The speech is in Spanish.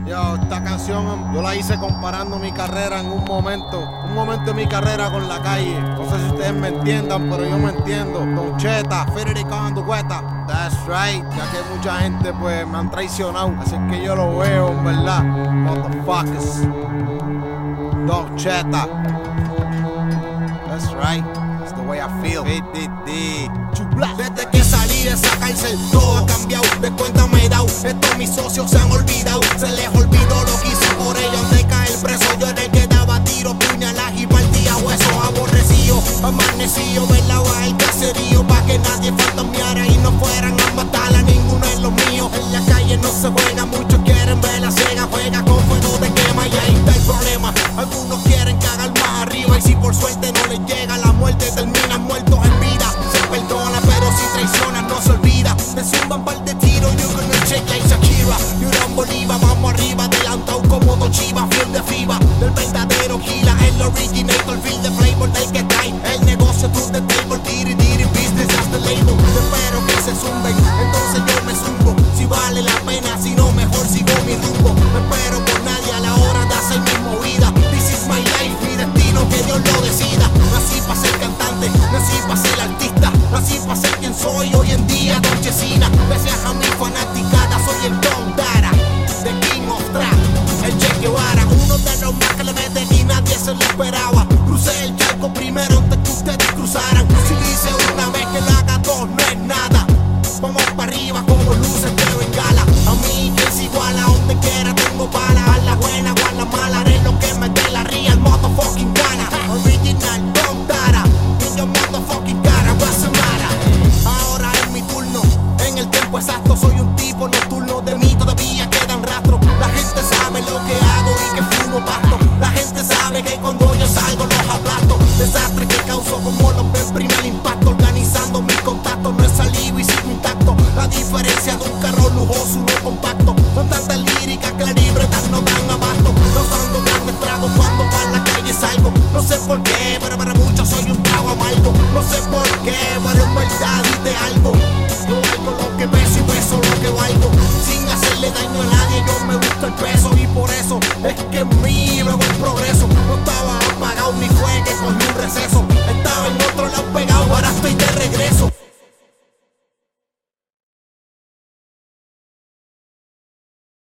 Yo, esta canción yo la hice comparando mi carrera en un momento de mi carrera con la calle. No sé si ustedes me entiendan, pero yo me entiendo. Don Cheta, Federico Dueta. That's right, ya que mucha gente pues me han traicionado, así que yo lo veo, en verdad. Motherfuckers. Don Cheta. That's right, that's the way I feel. Desde que salí de esa cárcel todo ha cambiado, de cuenta me he dado. Estos mis socios se han olvidado, se les olvidó lo que hice por ellos antes de caer preso. Yo era el que daba tiros, puñalas y partía huesos. Aborrecido, amanecido, velaba el caserío pa' que nadie fantasmeara y no fueran a matar a ninguno de los míos. En la calle no se juega, muchos quieren ver la ciega, juega con fuego de quema y ahí está el problema. Algunos quieren cagar más arriba y si por suerte no les llega la muerte, terminan muertos en vida. Se perdona pero si traicionan no se olvida. Te zumban par de tiros, you're gonna shake like Shakira. You don't believe, vamos arriba, adelantado como dos chivas, fiel de FIBA. Del verdadero Gila, el originator,